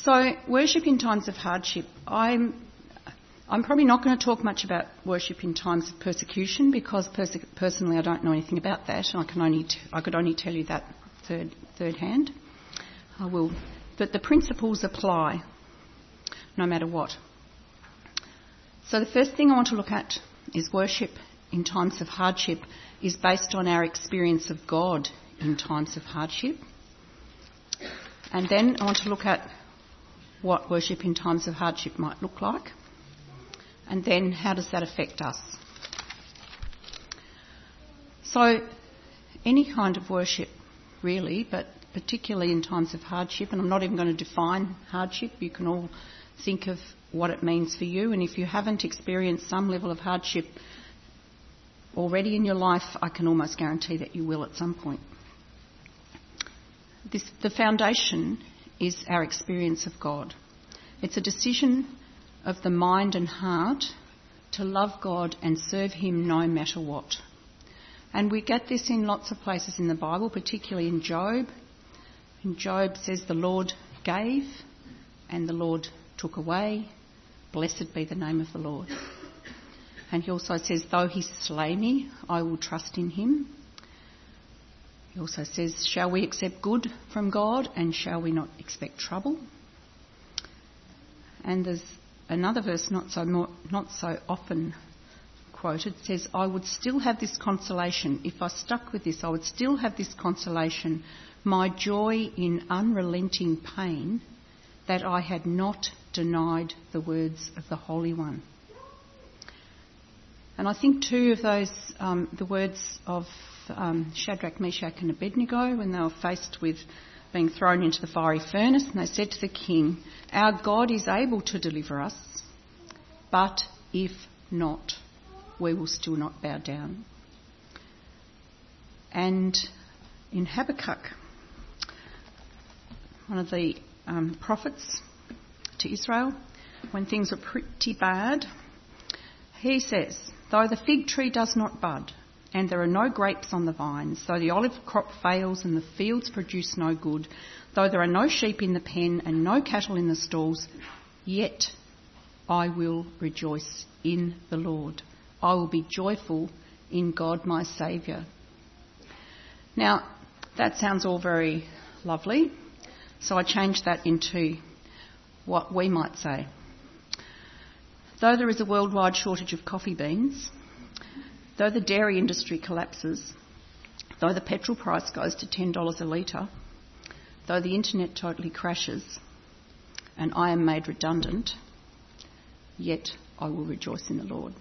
So, worship in times of hardship. I'm probably not going to talk much about worship in times of persecution because personally I don't know anything about that, and I could only tell you that third hand. I will, but the principles apply no matter what. So the first thing I want to look at is worship in times of hardship is based on our experience of God in times of hardship. And then I want to look at what worship in times of hardship might look like. And then how does that affect us? So any kind of worship really, but particularly in times of hardship, and I'm not even going to define hardship, you can all think of what it means for you, and if you haven't experienced some level of hardship already in your life, I can almost guarantee that you will at some point. The foundation is our experience of God. It's a decision of the mind and heart to love God and serve Him no matter what. And we get this in lots of places in the Bible, particularly in Job. And Job says, the Lord gave and the Lord took away. Blessed be the name of the Lord. And he also says, though He slay me, I will trust in Him. He also says, shall we accept good from God and shall we not expect trouble? And there's another verse not so often quoted, says, I would still have this consolation. If I stuck with this, I would still have this consolation, my joy in unrelenting pain, that I had not denied the words of the Holy One. And I think too of those, the words of Shadrach, Meshach and Abednego when they were faced with being thrown into the fiery furnace, and they said to the king, our God is able to deliver us, but if not, we will still not bow down. And in Habakkuk, one of the prophets to Israel, when things are pretty bad, he says, though the fig tree does not bud, and there are no grapes on the vines, though the olive crop fails and the fields produce no good, though there are no sheep in the pen and no cattle in the stalls, yet I will rejoice in the Lord. I will be joyful in God my Saviour. Now, that sounds all very lovely, so I changed that into what we might say. Though there is a worldwide shortage of coffee beans, though the dairy industry collapses, though the petrol price goes to $10 a litre, though the internet totally crashes and I am made redundant, yet I will rejoice in the Lord.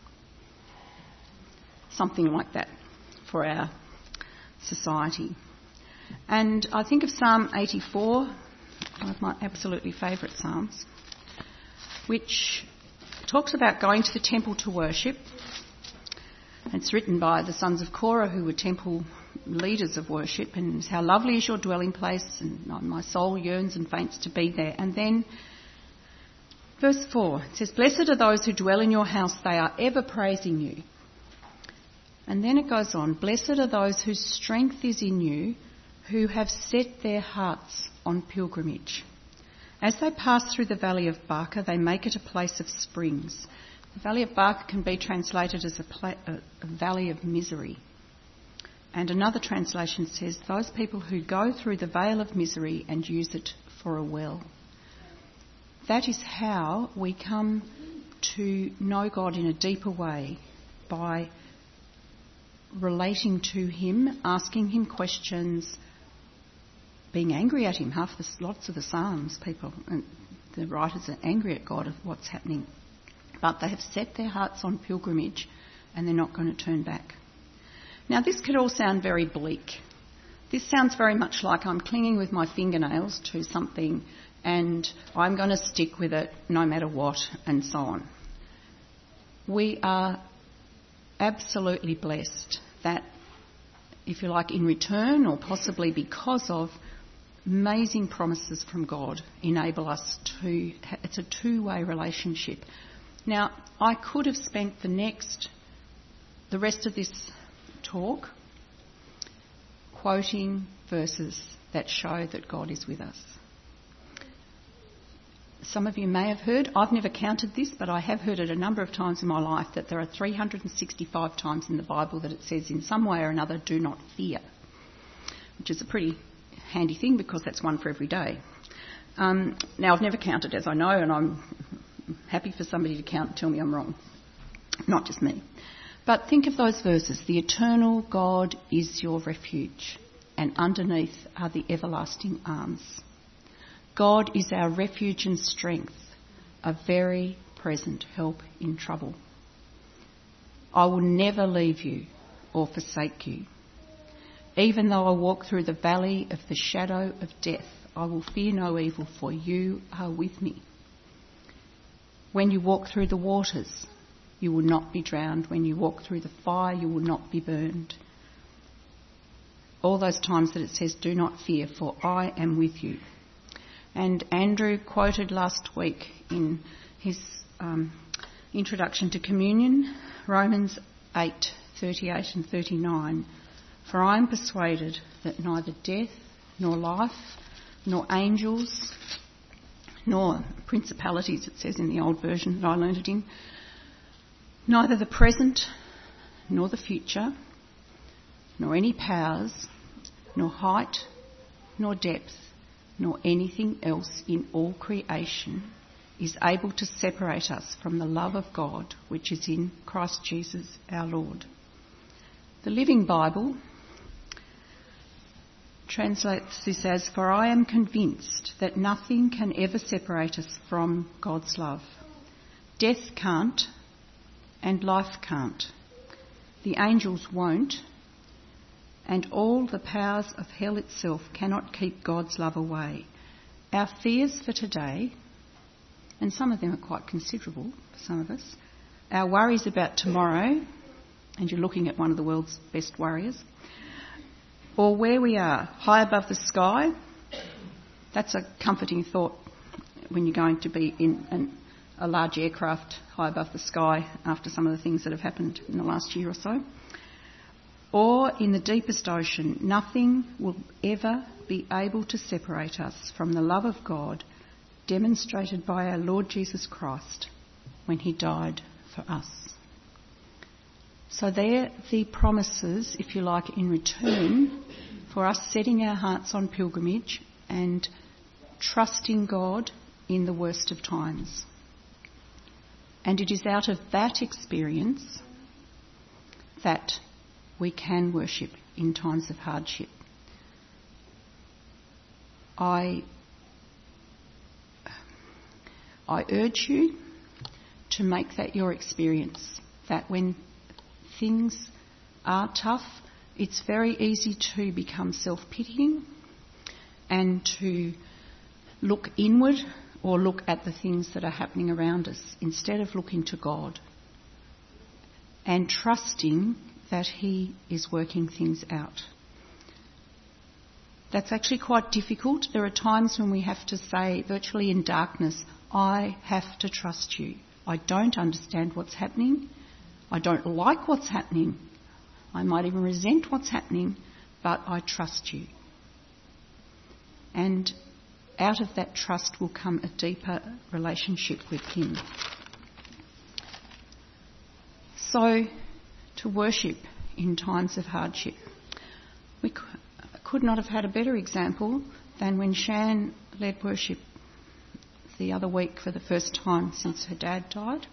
Something like that for our society. And I think of Psalm 84, one of my absolutely favourite psalms, which talks about going to the temple to worship. It's written by the sons of Korah, who were temple leaders of worship, and how lovely is your dwelling place, and my soul yearns and faints to be there. And then verse 4, it says, blessed are those who dwell in your house, they are ever praising you. And then it goes on, blessed are those whose strength is in you, who have set their hearts on pilgrimage. As they pass through the valley of Baca, they make it a place of springs. The valley of Baca can be translated as a valley of misery. And another translation says, those people who go through the vale of misery and use it for a well. That is how we come to know God in a deeper way, by relating to Him, asking Him questions, being angry at Him. Lots of the Psalms, people, and the writers are angry at God of what's happening. But they have set their hearts on pilgrimage and they're not going to turn back. Now, this could all sound very bleak. This sounds very much like I'm clinging with my fingernails to something and I'm going to stick with it no matter what, and so on. We are absolutely blessed that, if you like, in return or possibly because of amazing promises from God, enable us to... It's a two-way relationship. Now, I could have spent the rest of this talk quoting verses that show that God is with us. some of you may have heard, I've never counted this, but I have heard it a number of times in my life, that there are 365 times in the Bible that it says in some way or another, do not fear, which is a pretty handy thing because that's one for every day. Now, I've never counted, as I know, and I'm happy for somebody to count and tell me I'm wrong, not just me. But think of those verses. The eternal God is your refuge, and underneath are the everlasting arms. God is our refuge and strength, a very present help in trouble. I will never leave you or forsake you. Even though I walk through the valley of the shadow of death, I will fear no evil, for you are with me. When you walk through the waters, you will not be drowned. When you walk through the fire, you will not be burned. All those times that it says, do not fear, for I am with you. And Andrew quoted last week in his introduction to communion, Romans 8:38 and 39. For I am persuaded that neither death nor life, nor angels, nor principalities, it says in the old version that I learned it in, neither the present nor the future, nor any powers, nor height, nor depth, nor anything else in all creation is able to separate us from the love of God which is in Christ Jesus our Lord. The Living Bible translates this as, for I am convinced that nothing can ever separate us from God's love. Death can't, and life can't. The angels won't, and all the powers of hell itself cannot keep God's love away. Our fears for today, and some of them are quite considerable for some of us, our worries about tomorrow, and you're looking at one of the world's best warriors, or where we are, high above the sky, that's a comforting thought when you're going to be in a large aircraft high above the sky after some of the things that have happened in the last year or so. Or in the deepest ocean, nothing will ever be able to separate us from the love of God demonstrated by our Lord Jesus Christ when he died for us. So they're the promises, if you like, in return for us setting our hearts on pilgrimage and trusting God in the worst of times. And it is out of that experience that we can worship in times of hardship. I urge you to make that your experience, that when things are tough, it's very easy to become self-pitying and to look inward or look at the things that are happening around us instead of looking to God and trusting that he is working things out. That's actually quite difficult. There are times when we have to say, virtually in darkness, I have to trust you. I don't understand what's happening. I don't like what's happening. I might even resent what's happening, but I trust you. And out of that trust will come a deeper relationship with him. So, to worship in times of hardship. We could not have had a better example than when Shan led worship the other week for the first time since her dad died.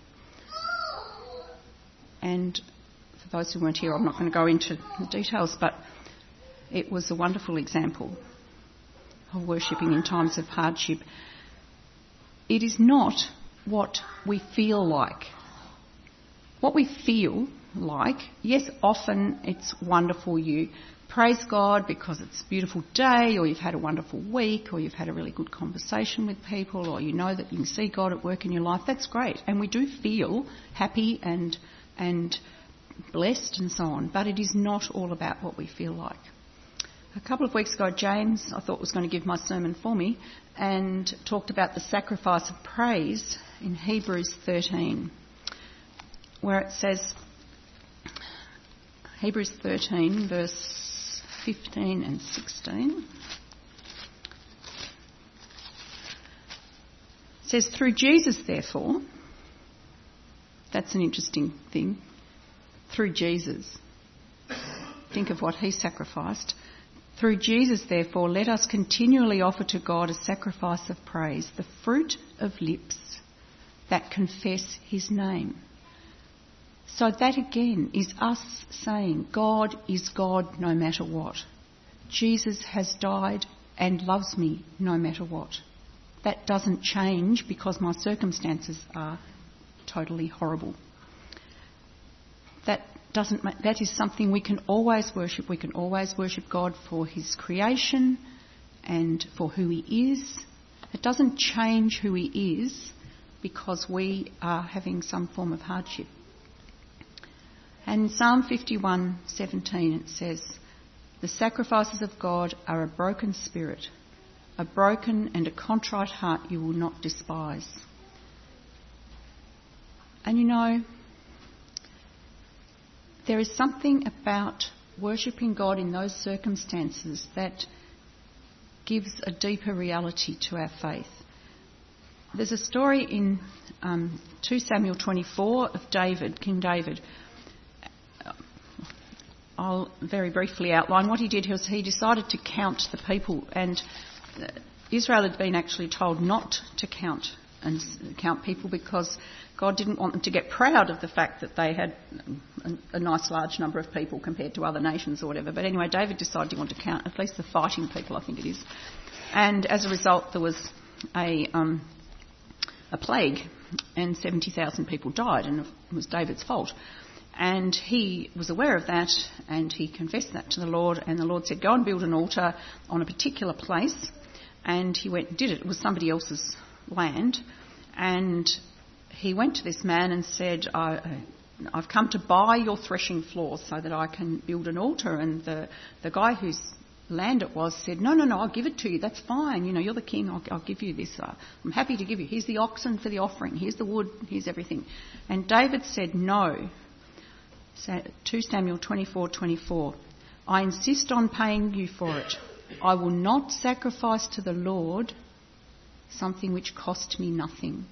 And for those who weren't here, I'm not going to go into the details, but it was a wonderful example of worshipping in times of hardship. It is not what we feel like. What we feel like, yes, often it's wonderful. You praise God because it's a beautiful day, or you've had a wonderful week, or you've had a really good conversation with people, or you know that you can see God at work in your life. That's great. And we do feel happy and blessed and so on. But it is not all about what we feel like. A couple of weeks ago, James, I thought, was going to give my sermon for me and talked about the sacrifice of praise in Hebrews 13, where it says, Hebrews 13, verse 15 and 16. It says, through Jesus, therefore, that's an interesting thing, through Jesus. Think of what he sacrificed. Through Jesus, therefore, let us continually offer to God a sacrifice of praise, the fruit of lips that confess his name. So that again is us saying God is God no matter what. Jesus has died and loves me no matter what. That doesn't change because my circumstances are totally horrible. That is something we can always worship. We can always worship God for his creation and for who he is. It doesn't change who he is because we are having some form of hardship. And in Psalm 51:17 it says, the sacrifices of God are a broken spirit, a broken and a contrite heart you will not despise. And you know, there is something about worshipping God in those circumstances that gives a deeper reality to our faith. There's a story in 2 Samuel 24 of David, King David. I'll very briefly outline what he did. Was he decided to count the people, and Israel had been actually told not to count people because God didn't want them to get proud of the fact that they had a nice large number of people compared to other nations or whatever. But anyway, David decided he wanted to count at least the fighting people, I think it is. And as a result, there was a plague and 70,000 people died, and it was David's fault. And he was aware of that, and he confessed that to the Lord, and the Lord said, go and build an altar on a particular place. And he went and did it. It was somebody else's land. And he went to this man and said, I've come to buy your threshing floor so that I can build an altar. And the guy whose land it was said, no, I'll give it to you. That's fine. You know, you're the king. I'll give you this. I'm happy to give you. Here's the oxen for the offering. Here's the wood. Here's everything. And David said, no. 2 Samuel 24:24. I insist on paying you for it. I will not sacrifice to the Lord something which cost me nothing.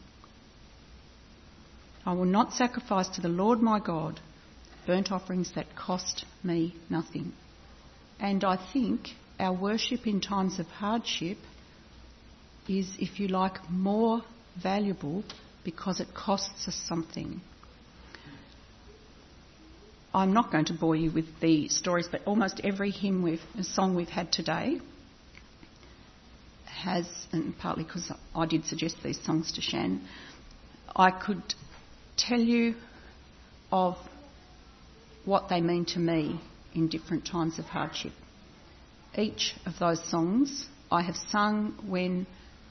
I will not sacrifice to the Lord my God burnt offerings that cost me nothing. And I think our worship in times of hardship is, if you like, more valuable because it costs us something. I'm not going to bore you with the stories, but almost every song we've had today has, and partly because I did suggest these songs to Shan, I could tell you of what they mean to me in different times of hardship. Each of those songs I have sung when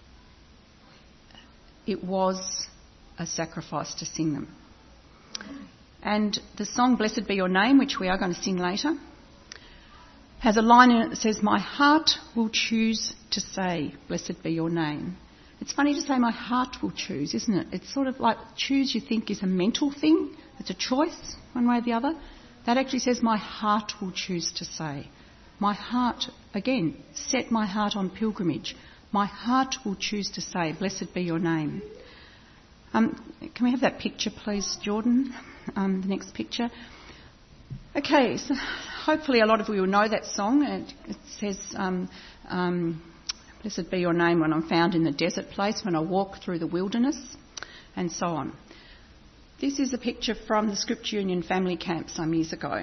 it was a sacrifice to sing them. And the song Blessed Be Your Name, which we are going to sing later, has a line in it that says, my heart will choose to say, blessed be your name. It's funny to say my heart will choose, isn't it? It's sort of like choose you think is a mental thing. It's a choice, one way or the other. That actually says my heart will choose to say. My heart, again, set my heart on pilgrimage. My heart will choose to say, blessed be your name. Can we have that picture, please, Jordan? The next picture. Okay, so hopefully a lot of you will know that song. It says, blessed be your name when I'm found in the desert place, when I walk through the wilderness, and so on. This is a picture from the Scripture Union family camp some years ago.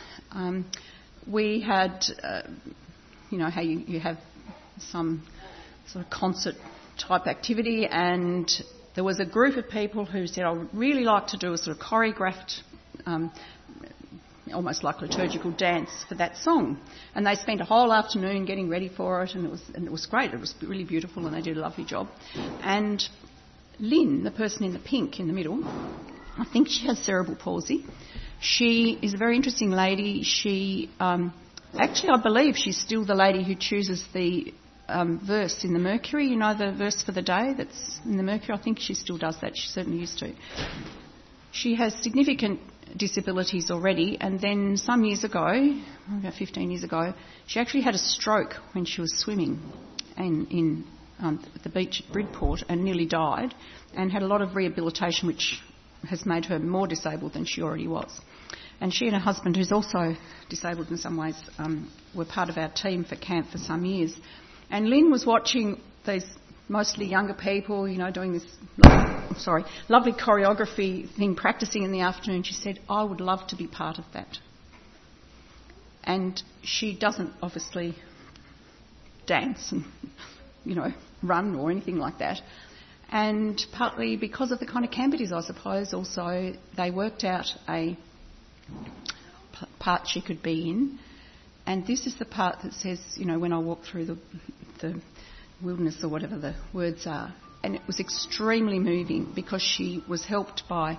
We had, how you have some sort of concert type activity, and there was a group of people who said, I would really like to do a sort of choreographed, almost like liturgical dance for that song. And they spent a whole afternoon getting ready for it, and it was great. It was really beautiful, and they did a lovely job. And Lynn, the person in the pink in the middle, I think she has cerebral palsy. She is a very interesting lady. She, actually, I believe she's still the lady who chooses the verse in the Mercury, the verse for the day that's in the Mercury. I think she still does that. She certainly used to. She has significant disabilities already, and then some years ago, about 15 years ago, she actually had a stroke when she was swimming in at the beach at Bridport and nearly died, and had a lot of rehabilitation, which has made her more disabled than she already was. And she and her husband, who's also disabled in some ways, were part of our team for camp for some years. And Lynn was watching these mostly younger people, doing this lovely choreography thing, practising in the afternoon. She said, I would love to be part of that. And she doesn't obviously dance and, run or anything like that. And partly because of the kind of camp it is, I suppose, also they worked out a part she could be in. And this is the part that says, when I walk through the wilderness or whatever the words are. And it was extremely moving because she was helped by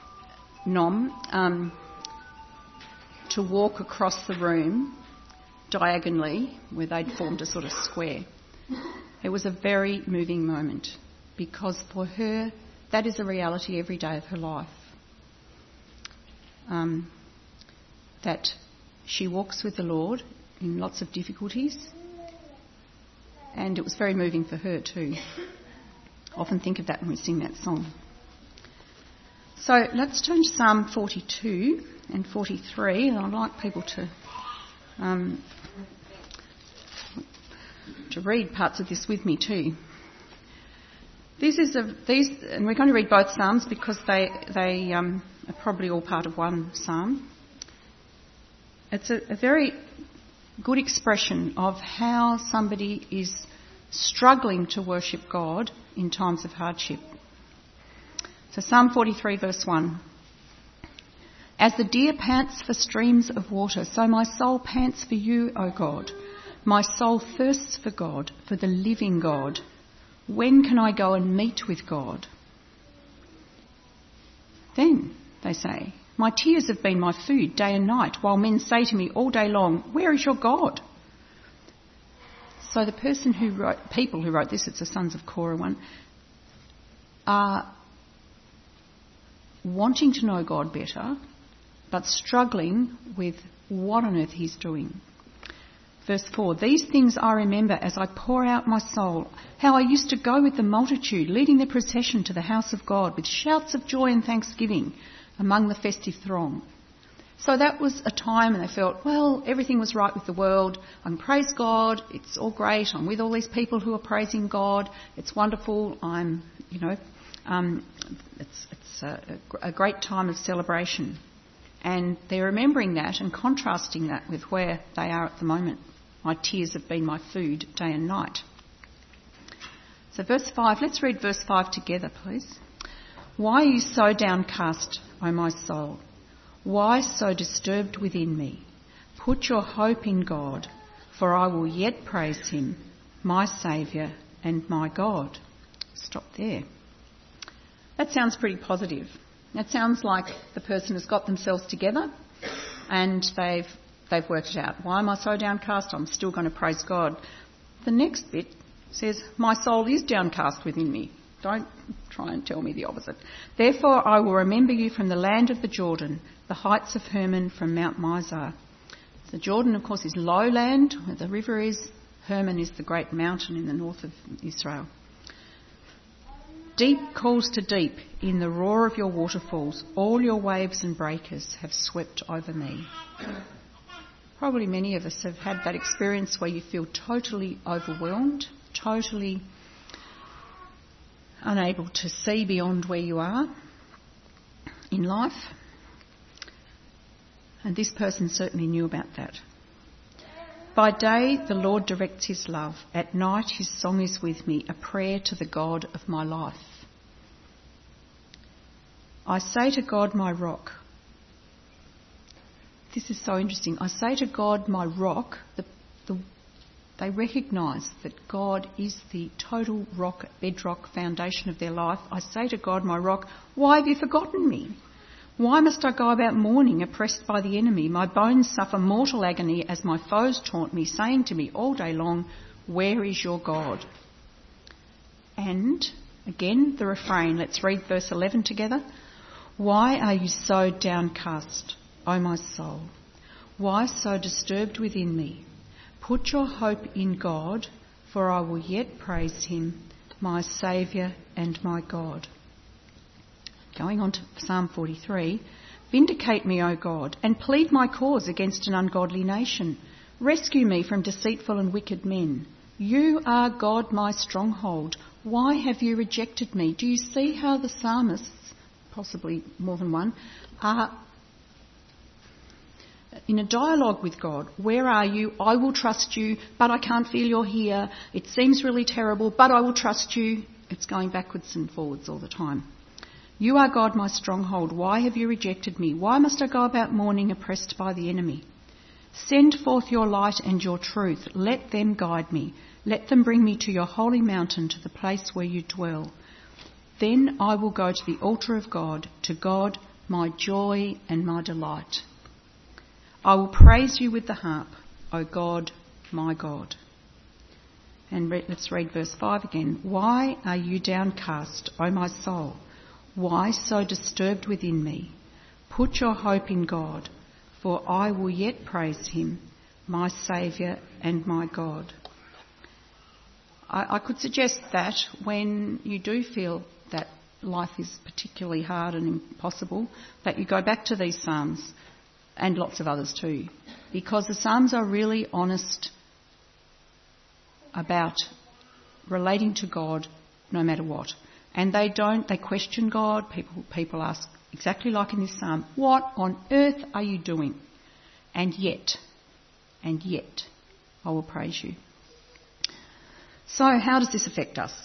Nom to walk across the room diagonally where they'd formed a sort of square. It was a very moving moment because for her that is a reality every day of her life. That she walks with the Lord in lots of difficulties, and it was very moving for her too. I often think of that when we sing that song. So let's turn to Psalm 42 and 43, and I'd like people to read parts of this with me too. And we're going to read both psalms because they are probably all part of one psalm. It's a very good expression of how somebody is struggling to worship God in times of hardship. So Psalm 43 verse 1. As the deer pants for streams of water, so my soul pants for you, O God. My soul thirsts for God, for the living God. When can I go and meet with God? Then, they say, my tears have been my food day and night, while men say to me all day long, where is your God? So the people who wrote this, it's the Sons of Korah one, are wanting to know God better, but struggling with what on earth he's doing. Verse 4, these things I remember as I pour out my soul, how I used to go with the multitude, leading the procession to the house of God with shouts of joy and thanksgiving among the festive throng. So that was a time and they felt, well, everything was right with the world. I can praise God. It's all great. I'm with all these people who are praising God. It's wonderful. It's a great time of celebration. And they're remembering that and contrasting that with where they are at the moment. My tears have been my food day and night. So verse 5, let's read verse 5 together, please. Why are you so downcast, O my soul? Why so disturbed within me? Put your hope in God, for I will yet praise him, my Saviour and my God. Stop there. That sounds pretty positive. That sounds like the person has got themselves together and they've worked it out. Why am I so downcast? I'm still going to praise God. The next bit says, my soul is downcast within me. Don't try and tell me the opposite. Therefore I will remember you from the land of the Jordan, the heights of Hermon from Mount Mizar. The Jordan, of course, is lowland, where the river is. Hermon is the great mountain in the north of Israel. Deep calls to deep in the roar of your waterfalls. All your waves and breakers have swept over me. Probably many of us have had that experience where you feel totally overwhelmed, totally unable to see beyond where you are in life. And this person certainly knew about that. By day the Lord directs his love. At night his song is with me, a prayer to the God of my life. I say to God, my rock. This is so interesting. I say to God, my rock. They recognise that God is the total rock, bedrock foundation of their life. I say to God, my rock, why have you forgotten me? Why must I go about mourning, oppressed by the enemy? My bones suffer mortal agony as my foes taunt me, saying to me all day long, where is your God? And, again, the refrain. Let's read verse 11 together. Why are you so downcast, O my soul? Why so disturbed within me? Put your hope in God, for I will yet praise him, my Saviour and my God. Going on to Psalm 43, vindicate me, O God, and plead my cause against an ungodly nation. Rescue me from deceitful and wicked men. You are God, my stronghold. Why have you rejected me? Do you see how the psalmists, possibly more than one, are in a dialogue with God? Where are you? I will trust you, but I can't feel you're here. It seems really terrible, but I will trust you. It's going backwards and forwards all the time. You are God, my stronghold. Why have you rejected me? Why must I go about mourning, oppressed by the enemy? Send forth your light and your truth. Let them guide me. Let them bring me to your holy mountain, to the place where you dwell. Then I will go to the altar of God, to God, my joy and my delight. I will praise you with the harp, O God, my God. And let's read verse 5 again. Why are you downcast, O my soul? Why so disturbed within me? Put your hope in God, for I will yet praise him, my Saviour and my God. I could suggest that when you do feel that life is particularly hard and impossible, that you go back to these Psalms, and lots of others too, because the Psalms are really honest about relating to God no matter what. And they question God. People ask, exactly like in this psalm, what on earth are you doing? And yet, I will praise you. So how does this affect us?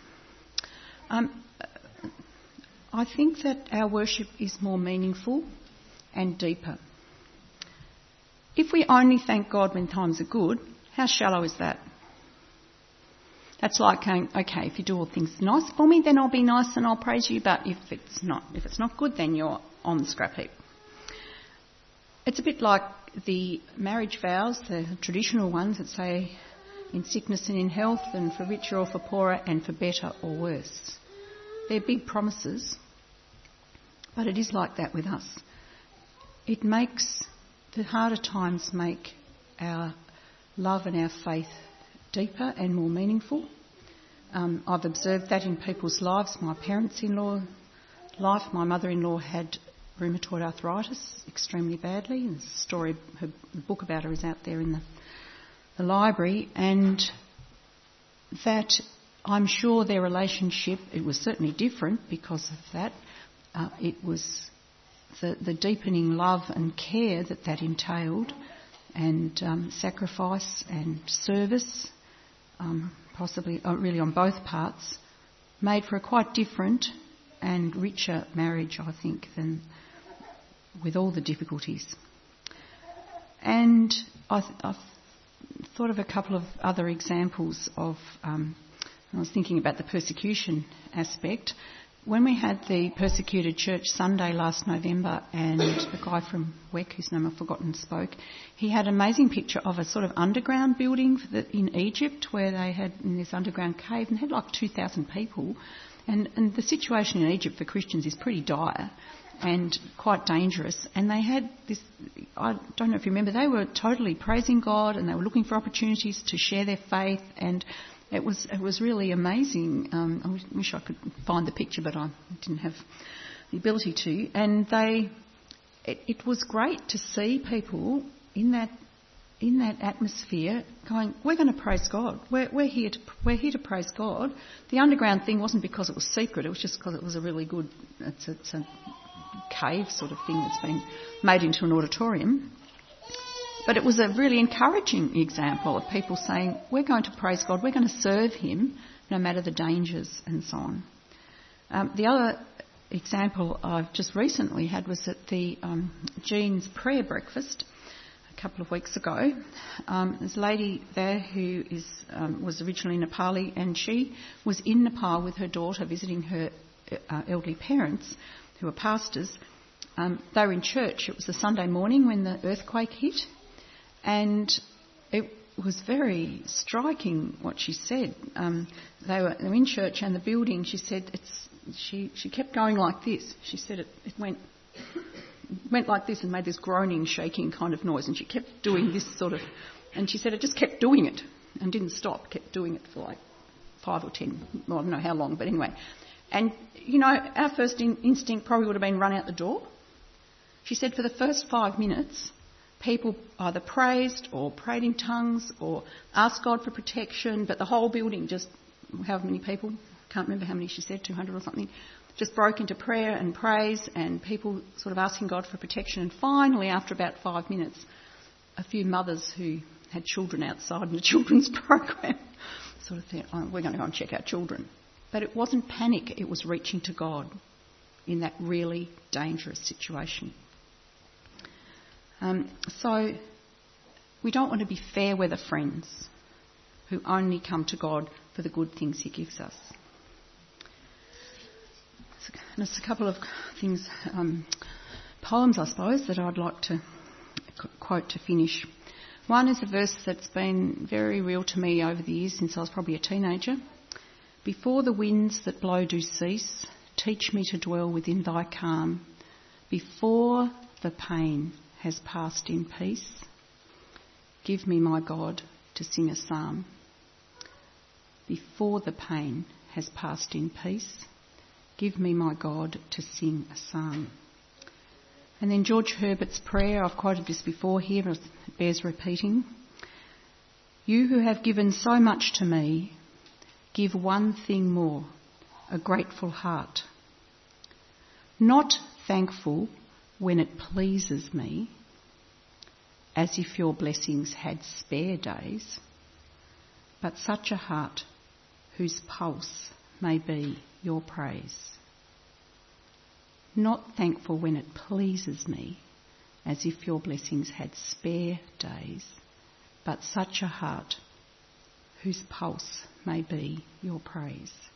I think that our worship is more meaningful and deeper. If we only thank God when times are good, how shallow is that? That's like saying, okay, if you do all things nice for me, then I'll be nice and I'll praise you, but if it's not good, then you're on the scrap heap. It's a bit like the marriage vows, the traditional ones that say, in sickness and in health, and for richer or for poorer, and for better or worse. They're big promises, but it is like that with us. It makes the harder times make our love and our faith deeper and more meaningful. I've observed that in people's lives. My parents-in-law life, my mother-in-law had rheumatoid arthritis extremely badly. And the book about her is out there in the library, and that I'm sure their relationship, it was certainly different because of that. It was the deepening love and care that entailed, and sacrifice and service, possibly really on both parts, made for a quite different and richer marriage, I think, than with all the difficulties. And I've thought of a couple of other examples of, I was thinking about the persecution aspect. When we had the Persecuted Church Sunday last November, and the guy from WEC, whose name I've forgotten, spoke, he had an amazing picture of a sort of underground building in Egypt, where they had in this underground cave, and had like 2,000 people. And the situation in Egypt for Christians is pretty dire and quite dangerous. And they had this, I don't know if you remember, they were totally praising God, and they were looking for opportunities to share their faith, and it was really amazing. I wish I could find the picture, but I didn't have the ability to. And it was great to see people in that atmosphere going, we're going to praise God. We're here to praise God. The underground thing wasn't because it was secret. It was just because it was a really good. It's a cave sort of thing that's been made into an auditorium. But it was a really encouraging example of people saying, we're going to praise God, we're going to serve him no matter the dangers and so on. The other example I've just recently had was at the Jean's prayer breakfast a couple of weeks ago. There's a lady there who was originally Nepali, and she was in Nepal with her daughter visiting her elderly parents who are pastors. They were in church. It was a Sunday morning when the earthquake hit. And it was very striking what she said. They were in church, and the building, she said, she kept going like this. She said it went like this and made this groaning, shaking kind of noise, and she kept doing this sort of, and she said it just kept doing it. and didn't stop, kept doing it for like 5 or 10, well, I don't know how long, but anyway. And, you know, our first instinct probably would have been run out the door. She said for the first 5 minutes, people either praised or prayed in tongues or asked God for protection, but the whole building just, however many people, can't remember how many she said, 200 or something, just broke into prayer and praise and people sort of asking God for protection. And finally, after about 5 minutes, a few mothers who had children outside in the children's program sort of thought, oh, we're going to go and check our children. But it wasn't panic, it was reaching to God in that really dangerous situation. So we don't want to be fair weather friends who only come to God for the good things he gives us. And there's a couple of things, poems I suppose, that I'd like to quote to finish. One is a verse that's been very real to me over the years since I was probably a teenager. Before the winds that blow do cease, teach me to dwell within thy calm. Before the pain has passed in peace, give me, my God, to sing a psalm. Before the pain has passed in peace, give me, my God, to sing a psalm. And then George Herbert's prayer, I've quoted this before here, but it bears repeating. You who have given so much to me, give one thing more, a grateful heart. Not thankful when it pleases me, as if your blessings had spare days, but such a heart whose pulse may be your praise. Not thankful when it pleases me, as if your blessings had spare days, but such a heart whose pulse may be your praise.